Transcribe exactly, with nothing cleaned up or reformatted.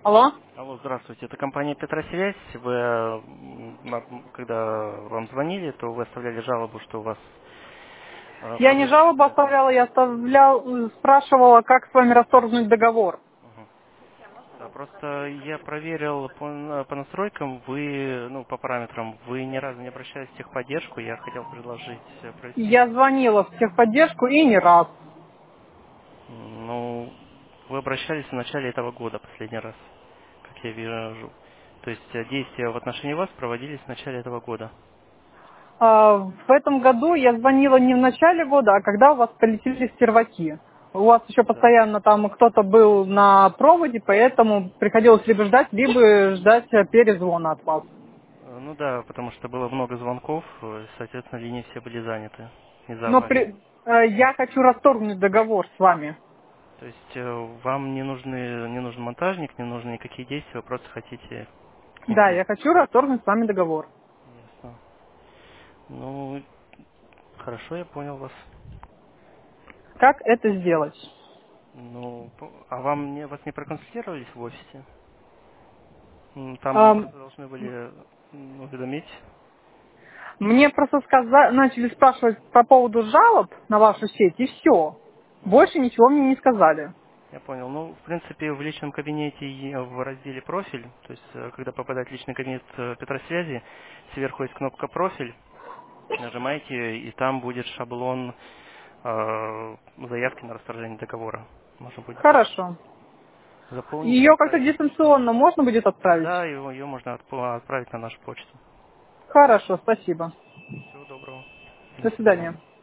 Алло? Алло, здравствуйте. Это компания Петросвязь. Вы, э, м, м, когда вам звонили, то вы оставляли жалобу, что у вас э, Я не проблемы. жалобу Да. оставляла, я оставлял, спрашивала, как с вами расторгнуть договор. Мгм. Да, просто я проверил по, на- по настройкам, вы, ну, по параметрам, вы ни разу не обращались в техподдержку. Я хотел предложить э, провести. Я звонила в техподдержку и не раз. м, Ну, вы обращались в начале этого года последний раз, как я вижу. То есть э, действия в отношении вас проводились в начале этого года. А, В этом году я звонила не в начале года, а когда у вас полетели серваки. У вас еще Да. постоянно там кто-то был на проводе, поэтому приходилось либо ждать, либо ждать э, перезвона от вас. Э, Ну да, потому что было много звонков, э, соответственно, линии все были заняты из-за Но аварии. при- э, я хочу расторгнуть договор с вами. То есть э, вам не нужны, не нужен монтажник, не нужны никакие действия, вы просто хотите к ним Да, я приехать. хочу расторгнуть с вами договор. Ясно. Ну, хорошо, я понял вас. Как это сделать? Ну, по- а вам не, вас не проконсультировались в офисе? М, Там Ам, просто должны были м, уведомить. Мне просто сказа- начали спрашивать по поводу жалоб на вашу сеть, и все. Мгм. Больше ничего мне не сказали. Я понял. Ну, в принципе, в личном кабинете и в разделе «Профиль», то есть, э, когда попадает в личный кабинет э, Петросвязи, сверху есть кнопка «Профиль», нажимаете, и там будет шаблон э, заявки на расторжение договора. Можно будет Хорошо. заполнить и Ее как-то отправить на почту. дистанционно можно будет отправить? Да, ее, ее можно отп- отправить на нашу почту. Хорошо, спасибо. Всего доброго. До До свидания. свидания.